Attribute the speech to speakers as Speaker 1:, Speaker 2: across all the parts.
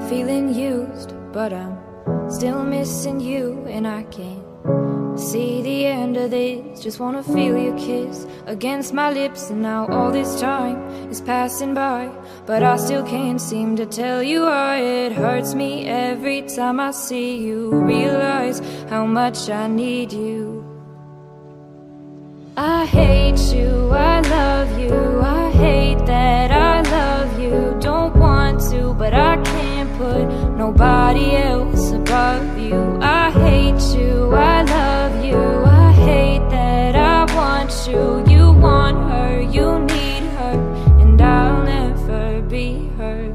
Speaker 1: feeling used, but I'm still missing you, and I can't see the end of this. Just wanna feel your kiss against my lips, and now all this time is passing by, but I still can't seem to tell you why. It hurts me every time I see you, realize how much I need you. I hate you, I love you, I hate that I love you. Don't want to, but I can't put nobody else above you. I hate you, I love you, I hate that I want you. You want her, you need her, and I'll never be her.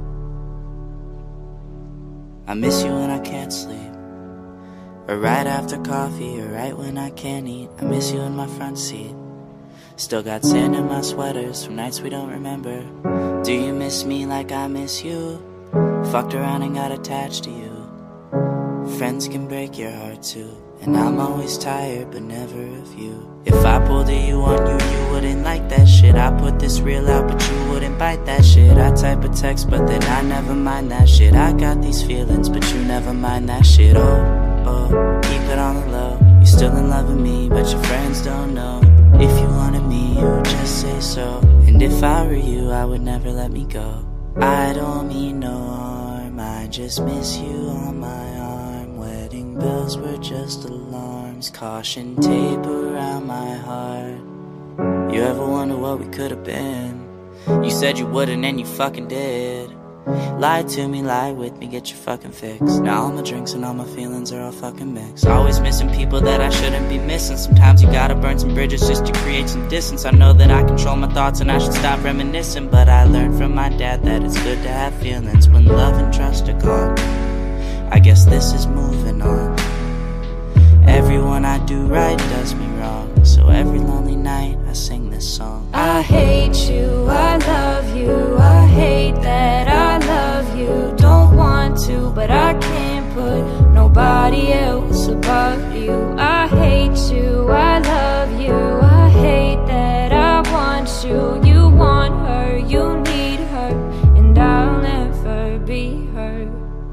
Speaker 2: I miss you when I can't sleep, or right after coffee, or right when I can't eat. I miss you in my front seat. Still got sand in my sweaters from nights we don't remember. Do you miss me like I miss you? Fucked around and got attached to you. Friends can break your heart too, and I'm always tired but never of you. If I pulled a you on you, you wouldn't like that shit. I put this reel out but you wouldn't bite that shit. I type a text but then I never mind that shit. I got these feelings but you never mind that shit. Oh, keep it on the low. You're still in love with me but your friends don't know. If you wanted me, you would just say so. And if I were you, I would never let me go. I don't mean no harm, I just miss you on my arm. Wedding bells were just alarms, caution tape around my heart. You ever wonder what we could have been? You said you wouldn't and you fucking did. Lie to me, lie with me, get your fucking fix. Now all my drinks and all my feelings are all fucking mixed. Always missing people that I shouldn't be missing. Sometimes you gotta burn some bridges just to create some distance. I know that I control my thoughts and I should stop reminiscing, but I learned from my dad that it's good to have feelings when love and trust are gone. I guess this is moving on. Everyone I do right does me wrong, so every lonely night I sing this song.
Speaker 1: I hate you, I love you, I hate that I love you. Don't want to, but I can't put nobody else above you. I hate you, I love you, I hate that I want you. You want her, you need her, and I'll never be her.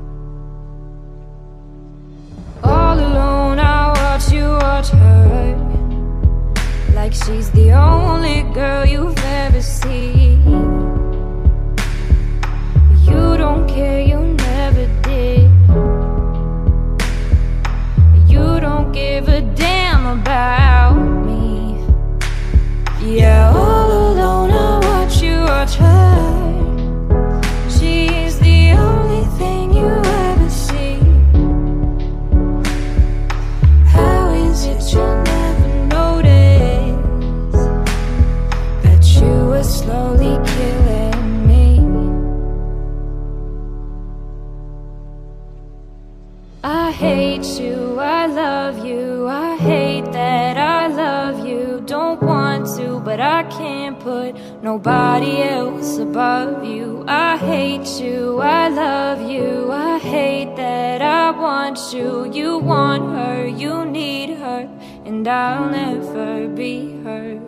Speaker 1: All alone I watch you watch her, like she's the only girl you've ever seen. You don't care, you never did. You don't give a damn about me. Yeah, all alone I watch you watch her. She's the only thing you ever see. How is it you never notice that you were slowly killing me? I hate you, I love you, I hate that I love you. Don't want to, but I can't put nobody else above you. I hate you, I love you, I hate that I want you. You want her, you need her, and I'll never be her.